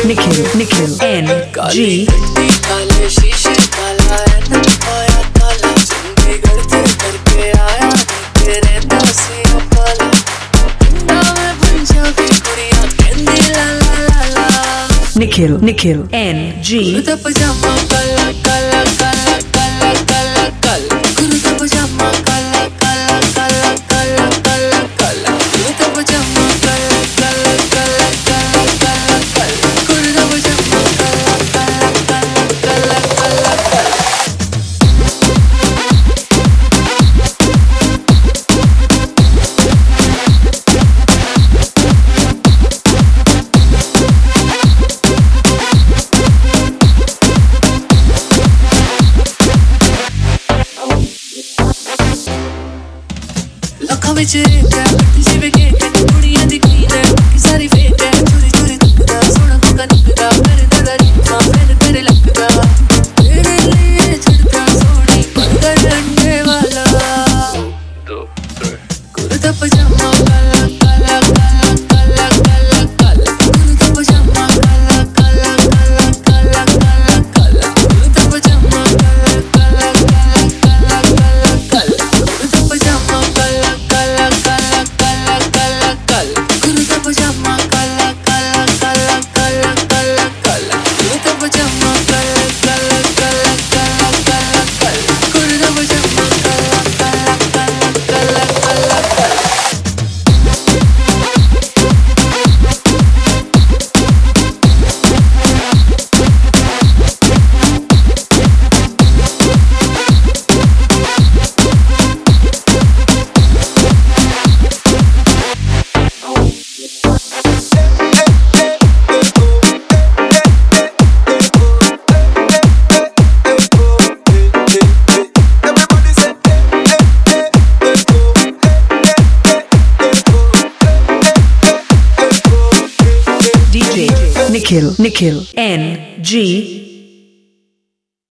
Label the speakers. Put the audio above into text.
Speaker 1: Nikhil NG।
Speaker 2: काले शीशे काला है ना पाया काला, चंडीगढ़ से करके आया तेरे दासी पाला, पिंडा में पंजाबी कुड़ियां कहंदी ला ला ला ला।
Speaker 1: निखिल NG।
Speaker 2: कुर्ता पजामा काला काला काला काला काला काला, कुर्ता पजामा काला काला काला काला काला काला, कुर्ता पजामा काला काला काला काला काला काला, कुर्ता पजामा काला काला काला काला काला काला। लोकां विच रेत है जिवें केक है, कुड़ियां दी कीन है कि सारी फेक है, चोरी चोरी तकदा सोना कोका निकदा, मेरे दादा रीफा मैंने तेरे लगदा, तेरे लिए छिड़का सोनी बर्गर अंडे वाला। कुर्ता पजामा काला काला काला काला काला काला, कुर्ता पजामा काला काला काला काला काला काला, कुर्ता पजामा काला काला काला काला काला काला, कुर्ता पजामा काला काला काला काला काला काला, कुर्ता पजामा काला काला काला काला काला काला, कुर्ता पजामा काला काला काला काला काला काला, कुर्ता पजामा काला काला काला काला काला काला।
Speaker 1: निखिल NG।